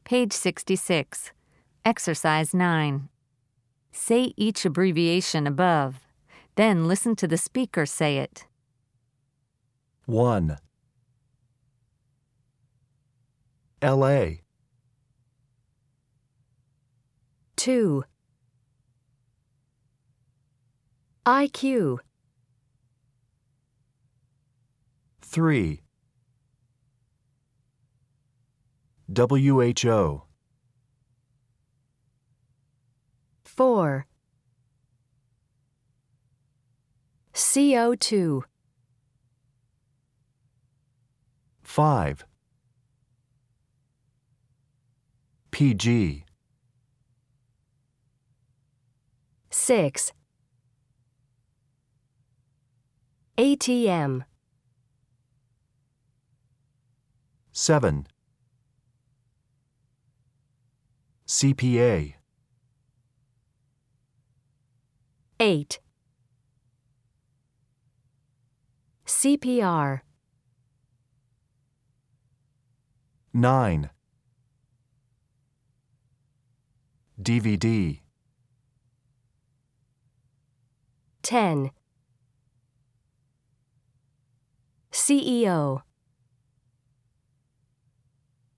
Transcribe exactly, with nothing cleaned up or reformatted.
Page sixty-six. Exercise nine. Say each abbreviation above. Then listen to the speaker say it. one. L A. two. I Q. three. W H O. four. C O two. five. P G. six. A T M. seven. C P A. eight. C P R. nine. D V D. ten. C E O.